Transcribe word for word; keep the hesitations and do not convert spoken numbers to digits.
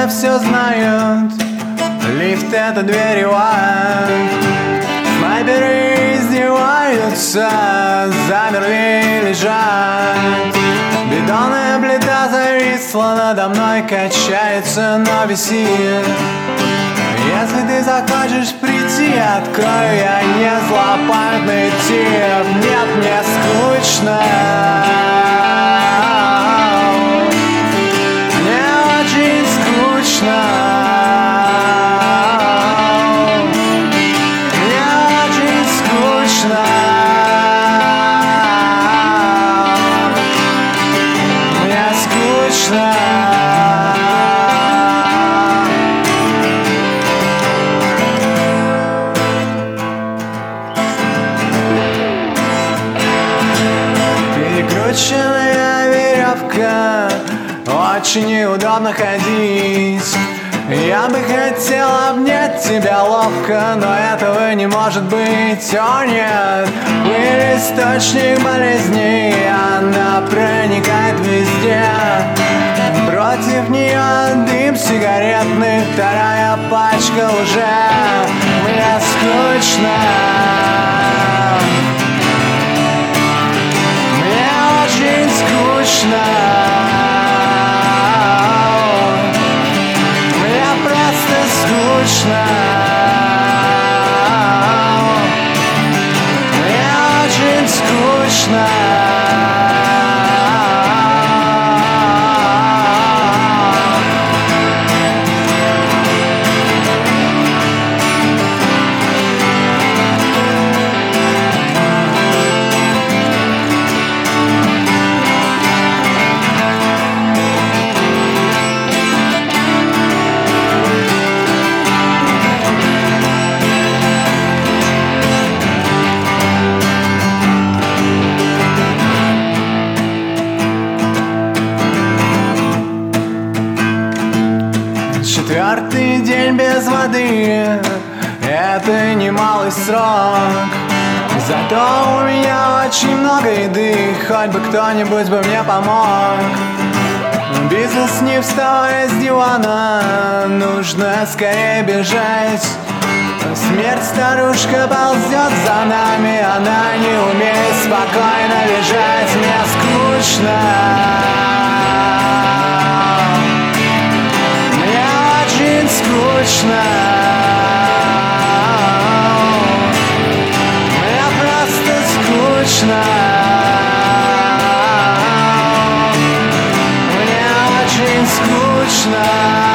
все все знают, лифт — это двери в ад. Снайперы издеваются, замерли, лежат. Бетонная плита зависла надо мной, качается, но висит. Если ты захочешь прийти, открою, я не злопамятный тип. Нет, мне скучно. Мне очень скучно. Мне очень скучно. Мне скучно. Перекрученная веревка, очень неудобно ходить. Я бы хотел обнять тебя ловко, но этого не может быть. О нет, пыль — источник болезней, она проникает везде. Против нее дым сигаретный, вторая пачка уже. Мне скучно. Мне очень скучно. Мне просто скучно. Мне очень скучно. Четвертый день без воды — это немалый срок. Зато у меня очень много еды, хоть бы кто-нибудь бы мне помог. Бизнес, не вставая с дивана, нужно скорее бежать. Смерть, старушка, ползет за нами, она не умеет спокойно лежать. Мне скучно. Очень скучно. Мне просто скучно. Мне очень скучно.